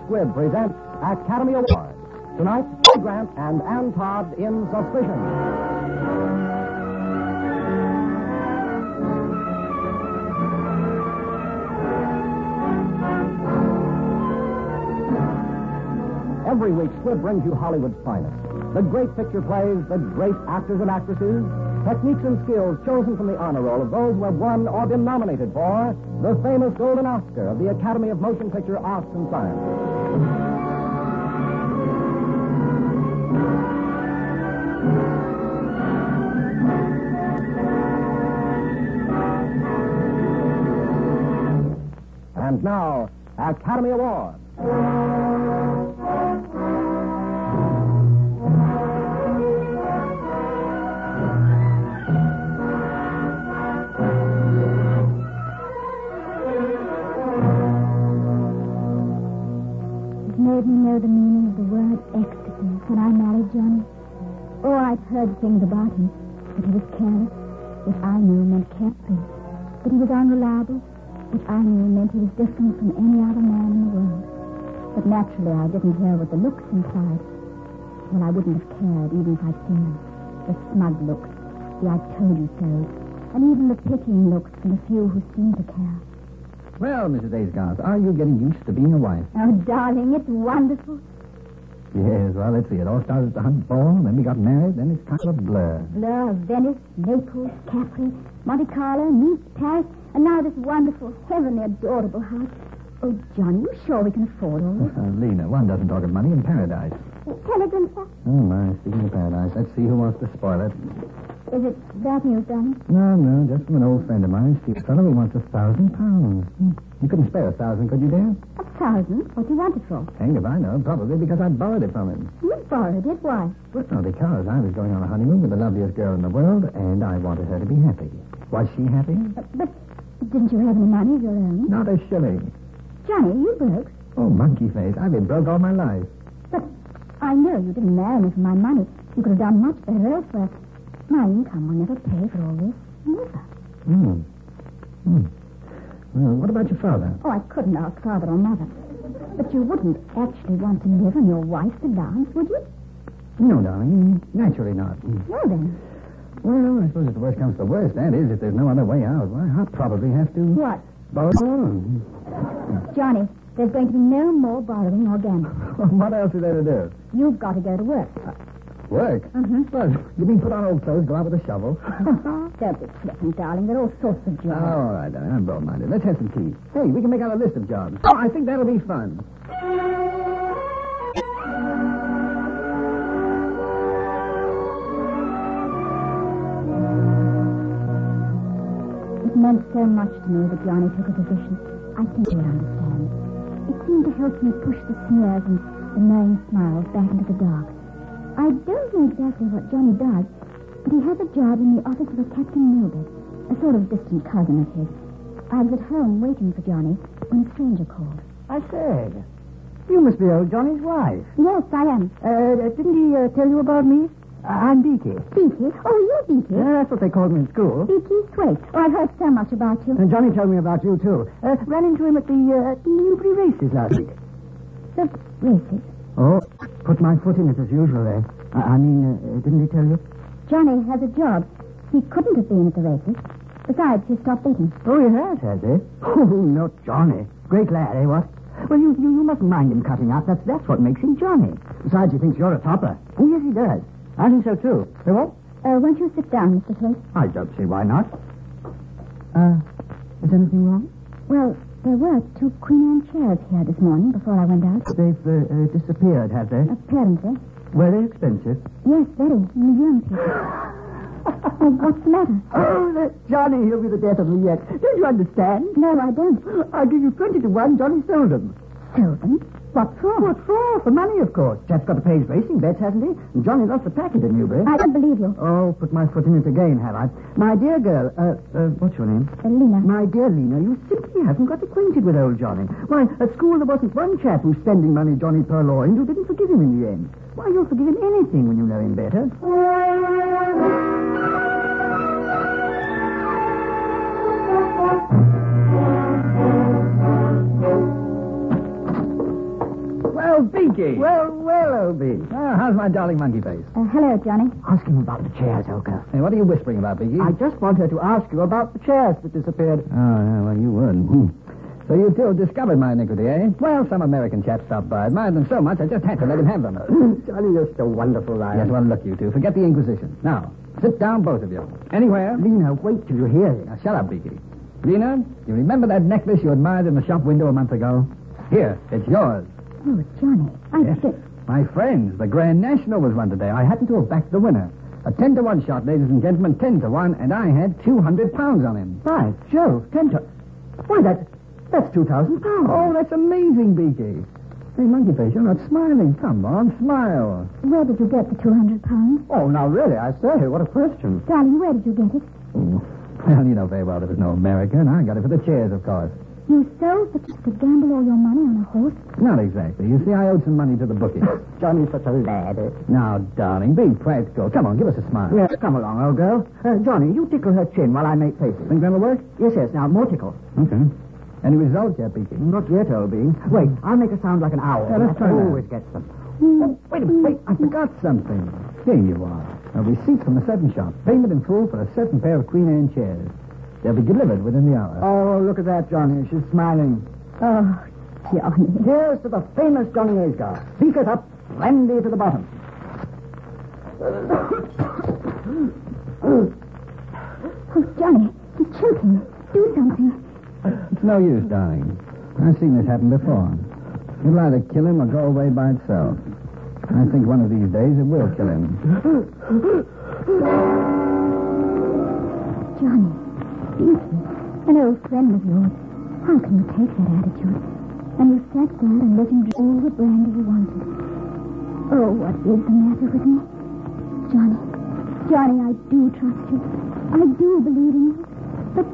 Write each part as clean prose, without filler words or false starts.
Squibb presents Academy Award. Tonight, Cary Grant and Ann Todd in Suspicion. Every week, Squibb brings you Hollywood's finest. The great picture plays, the great actors and actresses, techniques and skills chosen from the honor roll of those who have won or been nominated for the famous Golden Oscar of the Academy of Motion Picture Arts and Sciences. And now, Academy Award. Made me know the meaning of the word ecstasy when I married Johnny. Oh, I'd heard things about him. That he was careless, which I knew meant carefree. That he was unreliable, which I knew meant he was different from any other man in the world. But naturally, I didn't hear what the looks implied. Well, I wouldn't have cared even if I'd seen them. The smug looks, the I told you so, and even the pitying looks from the few who seemed to care. Well, Mrs. Aisgarth, are you getting used to being a wife? Oh, darling, it's wonderful. Yes, well, let's see. It all started at the Hunt Ball, then we got married, then it's kind of a blur. Blur of Venice, Naples, Capri, Monte Carlo, Nice, Paris, and now this wonderful, heavenly, adorable house. Oh, Johnny, you sure we can afford all this? Lena, one doesn't talk of money in paradise. Telegram, sir? Oh, my, speaking of paradise, let's see who wants to spoil it. Is it bad news, Johnny? No, just from an old friend of mine, Steve Fellow, who wants £1,000. You couldn't spare 1,000, could you, dear? 1,000? What do you want it for? Hanged if I know. Probably because I borrowed it from him. You borrowed it? Why? Well, because I was going on a honeymoon with the loveliest girl in the world, and I wanted her to be happy. Was she happy? But didn't you have any money of your own? Not a shilling. Johnny, you broke. Oh, monkey face. I've been broke all my life. But I know you didn't marry me for my money. You could have done much better elsewhere. My income will never pay for all this. Never. Well, what about your father? Oh, I couldn't ask father or mother. But you wouldn't actually want to live on your wife's allowance, would you? No, darling. Naturally not. Well, then. Well, I suppose if the worst comes to the worst, that is, if there's no other way out, well, I'll probably have to... What? Borrow alone. Johnny, there's going to be no more borrowing or gambling. What else is there to do? You've got to go to work. Work? Mm-hmm. Well, you mean put on old clothes, go out with a shovel? Don't be flippant, darling. There are all sorts of jobs. Oh, all right, darling. I'm broad-minded. Let's have some tea. Hey, we can make out a list of jobs. Oh, I think that'll be fun. It meant so much to me that Johnny took a position. I think you would understand. It seemed to help me push the sneers and the knowing smiles back into the dark. I don't know exactly what Johnny does, but he has a job in the office of a Captain Milbert, a sort of distant cousin of his. I was at home waiting for Johnny when a stranger called. I say, you must be old Johnny's wife. Yes, I am. Didn't he tell you about me? I'm Beaky. Beaky? Oh, you're Beaky? That's what they called me in school. Beaky Thwaite. Oh, I've heard so much about you. And Johnny told me about you, too. Ran into him at the Newbury races last week. The races? Oh, put my foot in it as usual there. I mean, didn't he tell you? Johnny has a job. He couldn't have been at the races. Besides, he stopped eating. Oh, he has he? Oh, not Johnny. Great lad, eh, what? Well, you mustn't mind him cutting up. That's what makes him Johnny. Besides, he thinks you're a topper. Oh, yes, he does. I think so, too. Say what? Won't you sit down, Mr. Thwaite? I don't see why not. Is anything wrong? Well, there were 2 Queen Anne chairs here this morning before I went out. They've disappeared, have they? Apparently. Were they expensive? Yes, very. Museum people. Oh, what's the matter? Oh, Johnny, he'll be the death of me yet. Don't you understand? No, I don't. I'll give you 20 to 1. Johnny sold them. Sold them? What for? What for? For money, of course. Chap's got to pay his racing bets, hasn't he? And Johnny lost the packet at Newbury. I don't believe you. Oh, put my foot in it again, have I? My dear girl, what's your name? Lena. My dear Lena, you simply haven't got acquainted with old Johnny. Why, at school there wasn't one chap who's spending money Johnny purloined who didn't forgive him in the end. Why, you'll forgive him anything when you know him better. Binky! Well, O.B. How's my darling monkey face? Hello, Johnny. Ask him about the chairs, Olga. Hey, what are you whispering about, Binky? I just wanted to ask you about the chairs that disappeared. Oh, yeah, well, you would. So you two discovered my iniquity, eh? Well, some American chap stopped by. Admired them so much, I just had to let him have them. Johnny, you're so wonderful, Lion. Yes, well, look, you two. Forget the Inquisition. Now, sit down, both of you. Anywhere? Lena, wait till you hear this. Now, shut up, Binky. Lena, you remember that necklace you admired in the shop window a month ago? Here, it's yours. Oh, Johnny, Yes. My friends, the Grand National was run today. I happen to have backed the winner. A 10-to-1 shot, ladies and gentlemen, 10-to-1, and I had 200 pounds on him. By Jove, 10 to... Why, that's 2,000 pounds. Oh, that's amazing, Binky. Hey, monkey face, you're not smiling. Come on, smile. Where did you get the 200 pounds? Oh, now, really, I say, what a question. Darling, where did you get it? Oh, well, you know very well there was no America, and I got it for the chairs, of course. You sold so you could gamble all your money on a horse? Not exactly. You see, I owed some money to the bookie. Johnny's such a lad. Now, darling, be practical. Come on, give us a smile. Yes, come along, old girl. Johnny, you tickle her chin while I make faces. Think that'll work? Yes, now, more tickle. Okay. Any results yet, Binky? Not yet, O.B. Wait, I'll make a sound like an owl. Yeah, let's try that. Always gets them. Oh, wait a minute. Wait, I forgot something. Here you are. A receipt from the Sutton shop. Payment in full for a certain pair of Queen Anne chairs. They'll be delivered within the hour. Oh, look at that, Johnny. She's smiling. Oh, Johnny. Here's to the famous Johnny Aysgar. Beakers up, brandy to the bottom. Oh, Johnny, he's choking. Do something. It's no use, darling. I've seen this happen before. It'll either kill him or go away by itself. I think one of these days it will kill him. Johnny, Binky, an old friend of yours. How can you take that attitude? And you sat there and let him drink all the brandy you wanted. Oh, what is the matter with me? Johnny, I do trust you. I do believe in you. But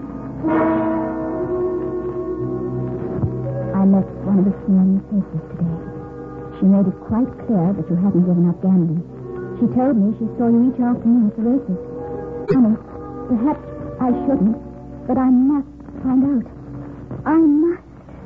I met one of the senior faces today. She made it quite clear that you hadn't given up gambling. She told me she saw you each afternoon at the races. Johnny, perhaps I shouldn't, but I must find out. I must.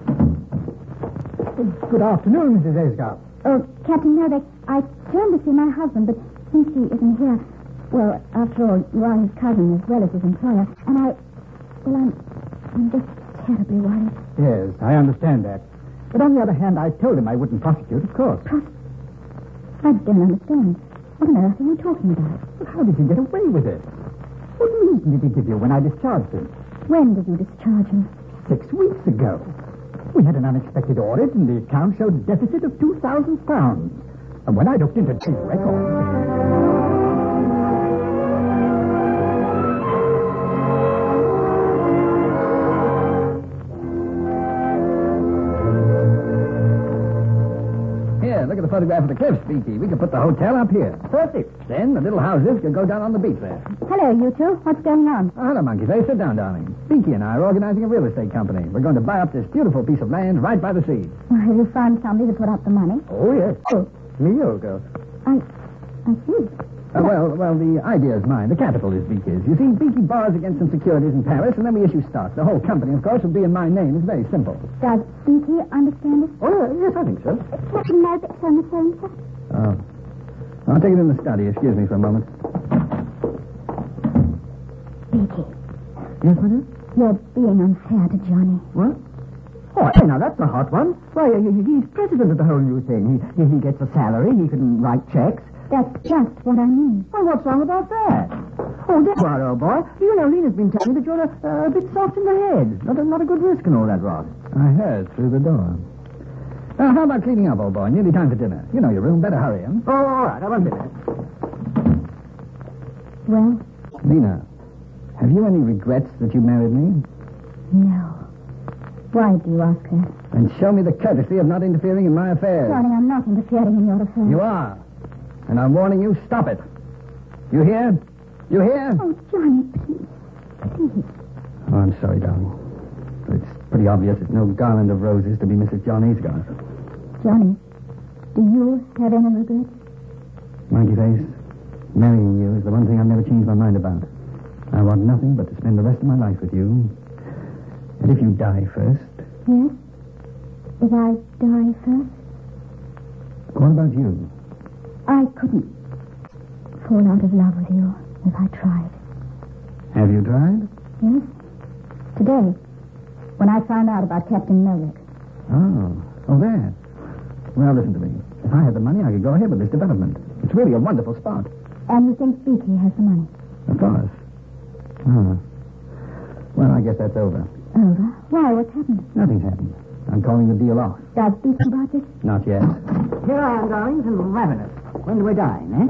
Good afternoon, Mrs. Aysgar. Oh, Captain Melbeck, I came to see my husband, but since he isn't here, well, after all, you are his cousin as well as his employer, and I'm just terribly worried. Yes, I understand that. But on the other hand, I told him I wouldn't prosecute, of course. I don't understand. What on earth are you talking about? But how did you get away with it? What reason did he give you when I discharged him? When did you discharge him? 6 weeks ago. We had an unexpected audit, and the account showed a deficit of £2,000. And when I looked into his records... Look at the photograph of the cliffs, Binky. We could put the hotel up here. Perfect. Then the little houses could go down on the beach there. Hello, you two. What's going on? Oh, hello, Monkey Face. Sit down, darling. Binky and I are organizing a real estate company. We're going to buy up this beautiful piece of land right by the sea. Well, have you found somebody to put up the money? Oh, yes. Oh, me, old girl. I see. Well, the idea is mine. The capital is Binky's. You see, Binky borrows against some securities in Paris, and then we issue stock. The whole company, of course, will be in my name. It's very simple. Does Binky understand it? Oh, yes, I think so. Captain Melbeck's on the phone, sir. Oh. I'll take it in the study. Excuse me for a moment. Binky, Yes, what is? you're being unfair to Johnny. What? Oh, hey, now, that's a hot one. Why, he's president of the whole new thing. He gets a salary. He can write checks. That's just what I mean. Well, what's wrong about that? Oh, there you are, old boy. You know, Lena's been telling me that you're a bit soft in the head. Not a good risk and all that rot. I heard through the door. Now, how about cleaning up, old boy? Nearly time for dinner. You know your room. Better hurry, huh? Oh, all right. I won't be there. Well, Lena, have you any regrets that you married me? no. Why do you ask that? Then show me the courtesy of not interfering in my affairs. Johnny, I'm not interfering in your affairs. You are. And I'm warning you, stop it. You hear? You hear? Oh, Johnny, please. Please. Oh, I'm sorry, darling. But it's pretty obvious it's no garland of roses to be Mrs. John Aysgar. Johnny, do you have any regrets? Monkey Face, marrying you is the one thing I've never changed my mind about. I want nothing but to spend the rest of my life with you. And if you die first... Yes? If I die first? What about you? I couldn't fall out of love with you if I tried. Have you tried? Yes? Today, when I found out about Captain Melnick. Oh, that. Well, listen to me. If I had the money, I could go ahead with this development. It's really a wonderful spot. And you think Beaky has the money? Of course. Oh. Well, I guess that's over. Over? Why? What's happened? Nothing's happened. I'm calling the deal off. Does Beaky about this? Not yet. Here I am, darlings, and ravenous. When do we dine, eh?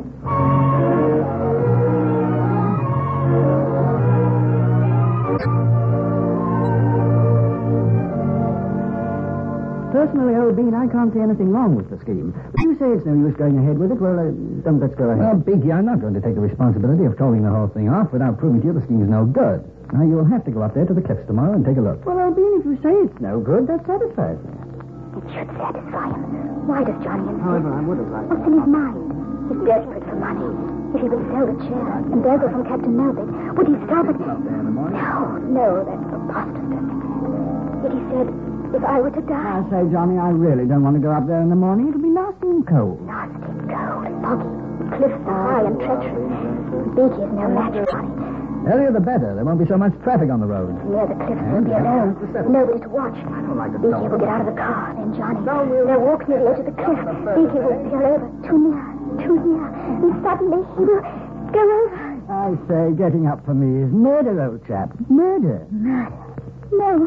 Personally, old Bean, I can't see anything wrong with the scheme. But you say it's no use going ahead with it. Well, don't let's go ahead. Well, Beaky, I'm not going to take the responsibility of calling the whole thing off without proving to you the scheme's no good. Now, you'll have to go up there to the cliffs tomorrow and take a look. Well, old Bean, if you say it's no good, that satisfies me. It should satisfy him. Why does Johnny insist? However, I would have liked What's in his mind? He's desperate for money. If he would sell the chair and embezzle from Captain Melvick, would he stop it? No, that's preposterous. Yet he said, if I were to die... I say, Johnny, I really don't want to go up there in the morning. It'll be nasty and cold. Nasty, cold, foggy. Cliffs are high and treacherous. Beaky is no match for Johnny. Earlier the better. There won't be so much traffic on the road. Near the cliffs, we'll be alone. Nobody to watch. Beaky will get out of the car, then Johnny. They'll walk near the edge of the cliff. Beaky will peer over. Too near. And suddenly he will go over. I say, getting up for me is murder, old chap. Murder. No.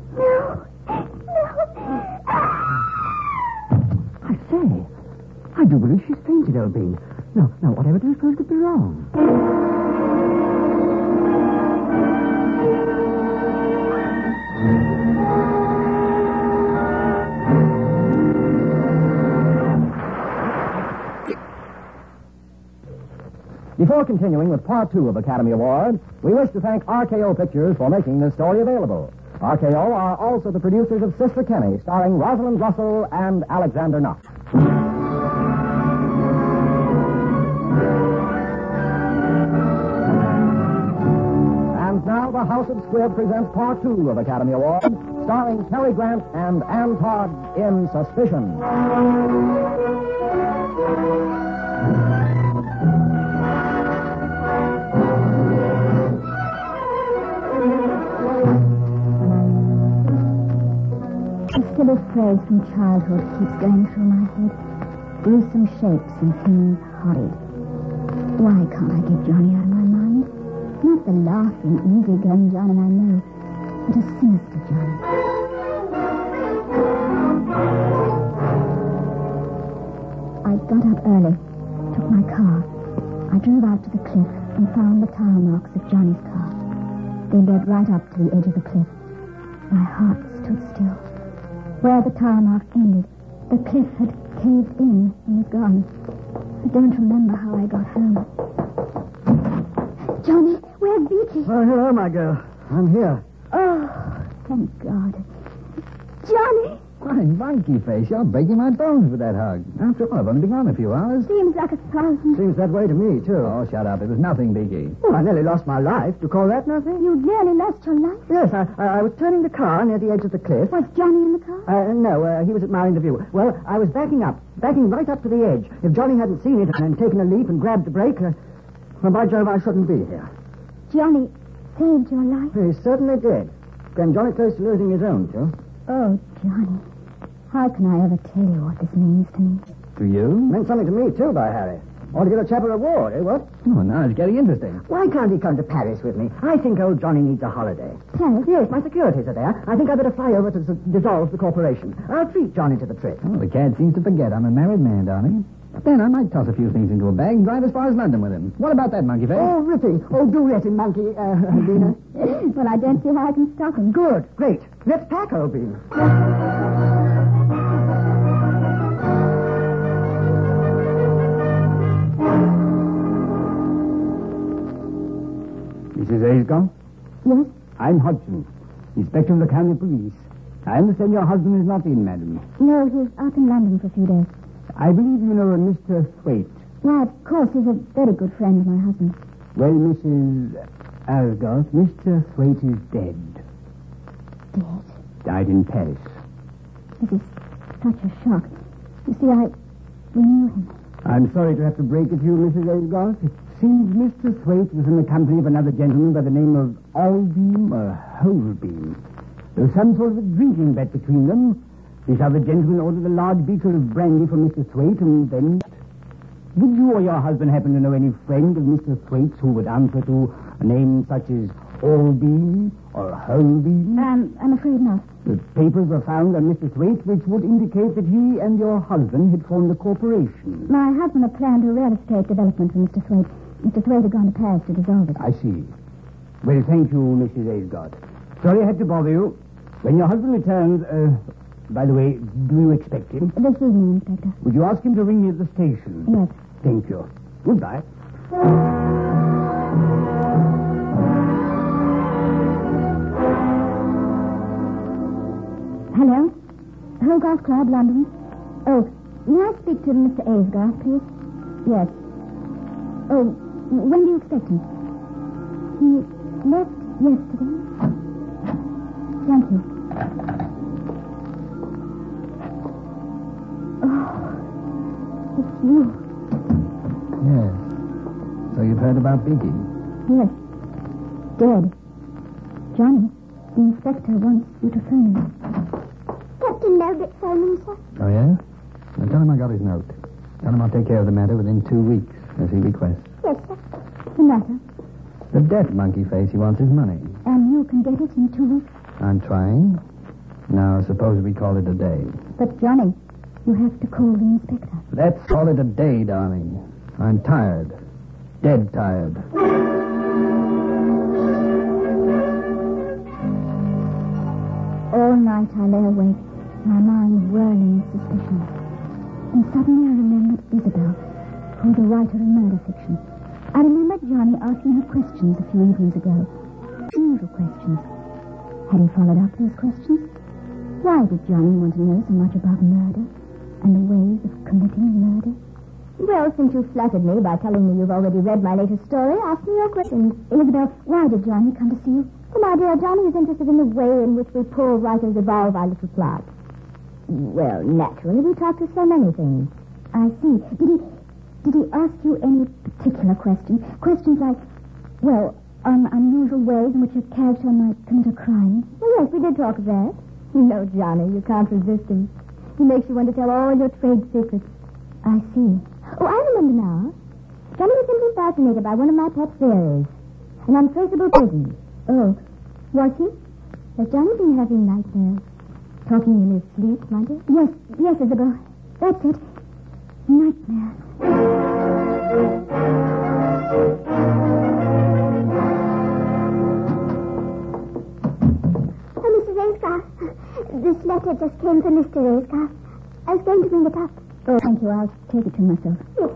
I say, I do believe she's fainted, old Bean. No, whatever do you suppose could be wrong? Before continuing with Part 2 of Academy Award, we wish to thank RKO Pictures for making this story available. RKO are also the producers of Sister Kenny, starring Rosalind Russell and Alexander Knox. And now the House of Squib presents Part 2 of Academy Award, starring Cary Grant and Ann Todd in Suspicion. A silly phrase from childhood keeps going through my head. Gruesome shapes and things horrid. Why can't I get Johnny out of my mind? Not the laughing, easy-going Johnny I know, but a sinister Johnny. I got up early, took my car. I drove out to the cliff and found the tire marks of Johnny's car. They led right up to the edge of the cliff. My heart stood still. Where the tire marks ended, the cliff had caved in and was gone. I don't remember how I got home. Johnny, where's Beaky? Oh, hello, my girl. I'm here. Oh, thank God. Johnny! Why, monkey face, you're breaking my bones with that hug. After all, I've only been gone a few hours. Seems like 1,000. Seems that way to me, too. Oh, shut up. It was nothing, Beaky. Oh, I nearly lost my life. Do you call that nothing? You nearly lost your life? Yes, I was turning the car near the edge of the cliff. Was Johnny in the car? No, he was admiring the view. Well, I was backing right up to the edge. If Johnny hadn't seen it and taken a leap and grabbed the brake, well, by Jove, I shouldn't be here. Johnny saved your life? He certainly did. Came Johnny close to losing his own, too. Oh, Johnny. How can I ever tell you what this means to me? To you? Meant something to me, too, by Harry. Ought to give a chap a reward, eh, what? Oh, now it's getting interesting. Why can't he come to Paris with me? I think old Johnny needs a holiday. Paris? Yes, my securities are there. I think I'd better fly over to dissolve the corporation. I'll treat Johnny to the trip. Oh, the cad seems to forget I'm a married man, darling. Then I might toss a few things into a bag and drive as far as London with him. What about that, monkey face? Oh, ripping. Oh, do let him, monkey, Lena. Well, I don't see how I can stop him. Good. Great. Let's pack, old Bean. Mrs. Ayscott? Yes? I'm Hodgson, Inspector of the County Police. I understand your husband is not in, madam. No, he's out in London for a few days. I believe you know a Mr. Thwaite. Why, of course, he's a very good friend of my husband. Well, Mrs. Asgoth, Mr. Thwaite is dead. Dead? Died in Paris. This is such a shock. You see, We knew him. I'm sorry to have to break it to you, Mrs. Aysgarth. It seems Mr. Thwaite was in the company of another gentleman by the name of Albeam or Holbeam. There was some sort of a drinking bet between them. This other gentleman ordered a large beaker of brandy for Mr. Thwaite, and then... Did you or your husband happen to know any friend of Mr. Thwaite's who would answer to a name such as Albeam or Holbeam? I'm afraid not. The papers were found on Mr. Thwaite which would indicate that he and your husband had formed a corporation. My husband had planned a real estate development for Mr. Thwaite. Mr. Thwaite had gone to Paris to dissolve it. I see. Well, thank you, Mrs. Aysgarth. Sorry I had to bother you. When your husband returns, by the way, do you expect him? This evening, Inspector. Would you ask him to ring me at the station? Yes. Thank you. Goodbye. Hello? Hogarth Club, London. Oh, may I speak to Mr. Aysgarth, please? Yes. Oh, when do you expect him? He left yesterday. Thank you. Oh, it's you. Yes. So you've heard about Binky? Yes. Dead. Johnny, the inspector wants you to phone him. Captain Meldick phoning, sir. Oh, yeah? Now tell him I got his note. Tell him I'll take care of the matter within 2 weeks, as he requests. Yes, sir. The matter? The debt, monkey face. He wants his money. And you can get it in 2 weeks. I'm trying. Now, suppose we call it a day. But, Johnny, you have to call the inspector. Let's call it a day, darling. I'm tired. Dead tired. All night I lay awake, my mind whirling with suspicion. And suddenly I remembered Isabel, who's a writer of murder fiction. I remembered Johnny asking her questions a few evenings ago. Unusual questions. Had he followed up those questions? Why did Johnny want to know so much about murder and the ways of committing murder? Well, since you flattered me by telling me you've already read my latest story, ask me your questions. Isabel, why did Johnny come to see you? Well, my dear, Johnny is interested in the way in which we poor writers evolve our little plot. Well, naturally, we talk to so many things. I see. Did he ask you any particular questions? Questions like, well, on unusual ways in which a character might commit a crime? Well, yes, we did talk of that. You know, Johnny, you can't resist him. He makes you want to tell all your trade secrets. I see. Oh, I remember now. Johnny was simply fascinated by one of my pet theories. An untraceable prison. Oh, was he? Has Johnny been having nightmares? Talking in his sleep, might he? Yes, Isabel. That's it. Nightmares. Oh, Mrs. Aysgarth. This letter just came from Mr. Aysgarth. I was going to bring it up. Oh, thank you. I'll take it to myself. Yes.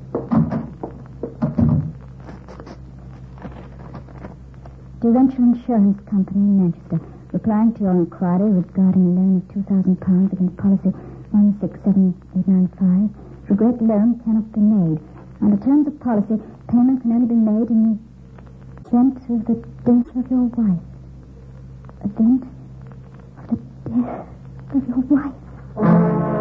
Derwentshire Insurance Company in Manchester, replying to your inquiry regarding a loan of £2,000 against policy 167895. Regret loan cannot be made. Under terms of policy, payment can only be made in the event of the death of your wife. Event of the death of your wife.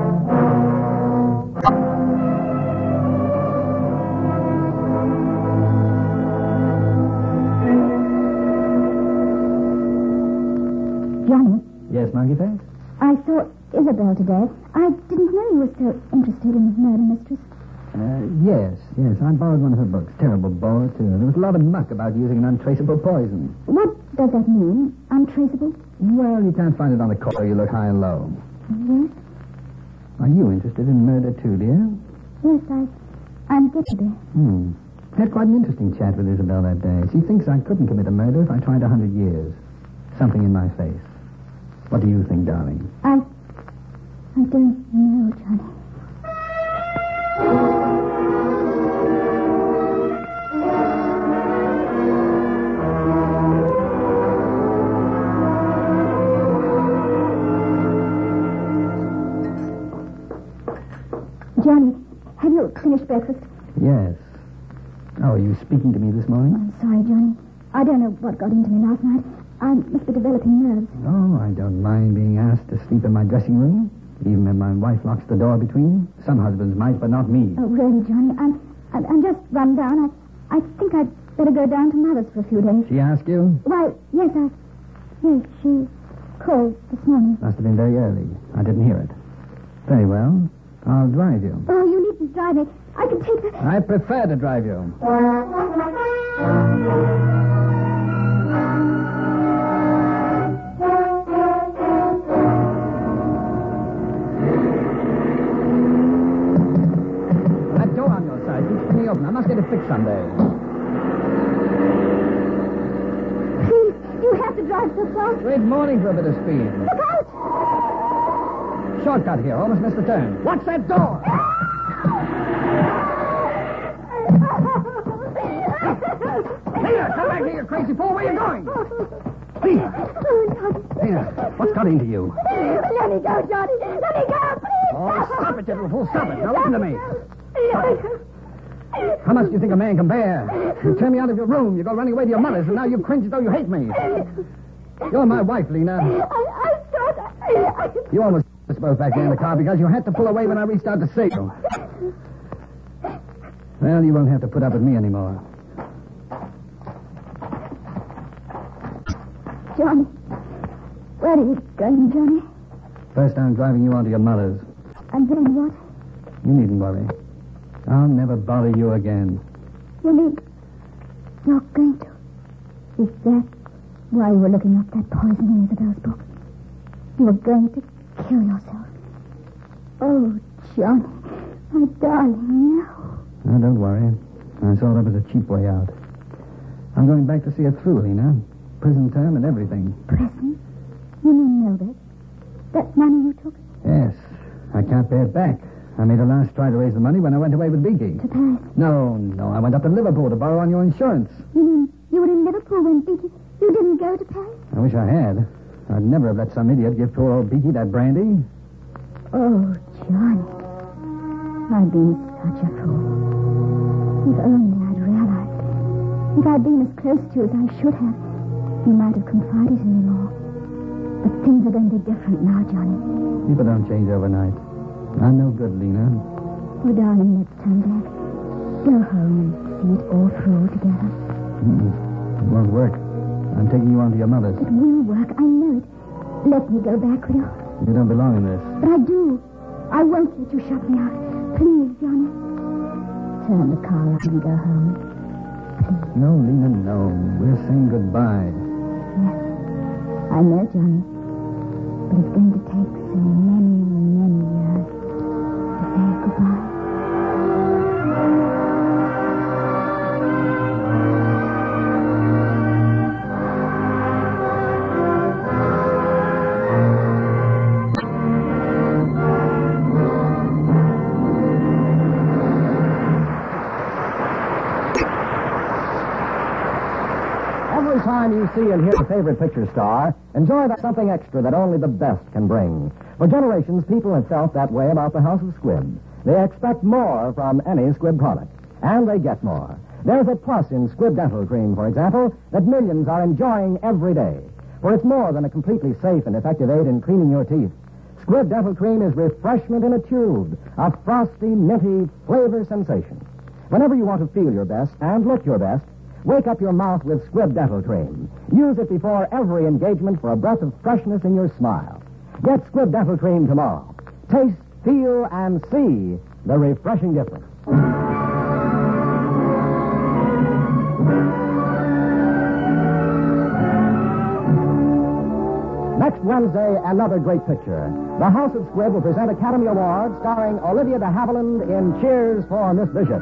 Johnny? Yes, monkey face? I saw Isabel today. I didn't know you were so interested in murder mysteries. Yes. I borrowed one of her books. Terrible bore, too. There was a lot of muck about using an untraceable poison. What does that mean? Untraceable? Well, you can't find it on the corner. You look high and low. Yes? Are you interested in murder, too, dear? Yes, I'm guilty. Had quite an interesting chat with Isabel that day. She thinks I couldn't commit a murder if I tried 100 years. Something in my face. What do you think, darling? I don't know, Johnny. Johnny, have you finished breakfast? Yes. Oh, are you speaking to me this morning? I'm sorry, Johnny. I don't know what got into me last night. I must be developing nerves. Oh, I don't mind being asked to sleep in my dressing room. Even when my wife locks the door between you. Some husbands might, but not me. Oh, really, Johnny? I'm just run down. I think I'd better go down to Mother's for a few days. She asked you? Why, yes, she called this morning. Must have been very early. I didn't hear it. Very well. I'll drive you. Oh, you needn't drive me. I can take the... I prefer to drive you. That door on your side keeps me open. I must get it fixed someday. Please, you have to drive so fast. Great morning for a bit of speed. Look out! Shortcut here. Almost missed the turn. Watch that door! Leah, come back here, you crazy fool. Where are you going? Leah! Leah, what's got into you? Let me go, Johnny. Let me go, please. Oh, stop it, you little fool. Stop it. Now listen to me. How much do you think a man can bear? You turn me out of your room. You go running away to your mother's, and now you cringe as though you hate me. You're my wife, Lena. I thought... You almost us both back there in the car because you had to pull away when I reached out to save you. Well, you won't have to put up with me anymore. Johnny, where are you going, Johnny? First, I'm driving you on to your mother's. And then what? You needn't worry. I'll never bother you again. You mean you're going to... Is that why you were looking up that poison in Isabel's book? You were going to kill yourself. Oh, Johnny, my darling, no. Oh, don't worry. I saw that was a cheap way out. I'm going back to see her through, Lena. Prison term and everything. Prison? You mean Mildred? That money you took? Yes. I can't pay it back. I made a last try to raise the money when I went away with Beaky. To Paris? No. I went up to Liverpool to borrow on your insurance. You mean you were in Liverpool when Beaky... You didn't go to Paris? I wish I had. I'd never have let some idiot give poor old Beaky that brandy. Oh, Johnny. I've been such a fool. If only I'd realized. If I'd been as close to you as I should have, you might have confided in me more. But things are going to be different now, Johnny. People don't change overnight. I'm no good, Lena. Oh, darling, let's turn back. Go home and see it all through together. It won't work. I'm taking you on to your mother's. It will work, I know it. Let me go back, will you? You don't belong in this. But I do. I won't let you shut me out. Please, Johnny. Turn the car up and go home. Please. No, Lena, no. We're saying goodbye. Yes. I know, Johnny. But it's going to take so many, many years to say goodbye. Every time you see and hear a favorite picture star, enjoy that something extra that only the best can bring. For generations, people have felt that way about the House of Squibb. They expect more from any Squibb product, and they get more. There's a plus in Squibb Dental Cream, for example, that millions are enjoying every day. For it's more than a completely safe and effective aid in cleaning your teeth. Squibb Dental Cream is refreshment in a tube, a frosty, minty flavor sensation. Whenever you want to feel your best and look your best, wake up your mouth with Squibb Dental Cream. Use it before every engagement for a breath of freshness in your smile. Get Squibb Dental Cream tomorrow. Taste, feel, and see the refreshing difference. Next Wednesday, another great picture. The House of Squibb will present Academy Awards starring Olivia de Havilland in Cheers for Miss Bishop.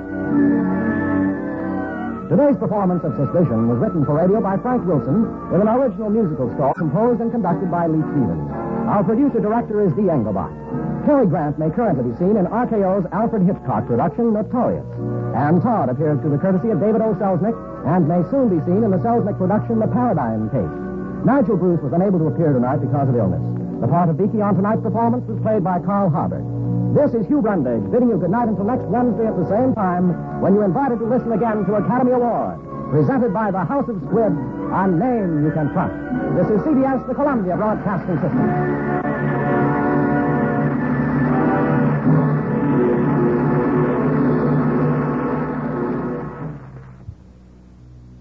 Today's performance of Suspicion was written for radio by Frank Wilson with an original musical score composed and conducted by Lee Stevens. Our producer-director is Dee Engelbach. Cary Grant may currently be seen in RKO's Alfred Hitchcock production, Notorious. Ann Todd appears through the courtesy of David O. Selznick and may soon be seen in the Selznick production, The Paradigm Case. Nigel Bruce was unable to appear tonight because of illness. The part of Beaky on tonight's performance was played by Carl Harbert. This is Hugh Brundage bidding you good night until next Wednesday at the same time when you're invited to listen again to Academy Award, presented by the House of Squibb, a name you can trust. This is CBS, the Columbia Broadcasting System.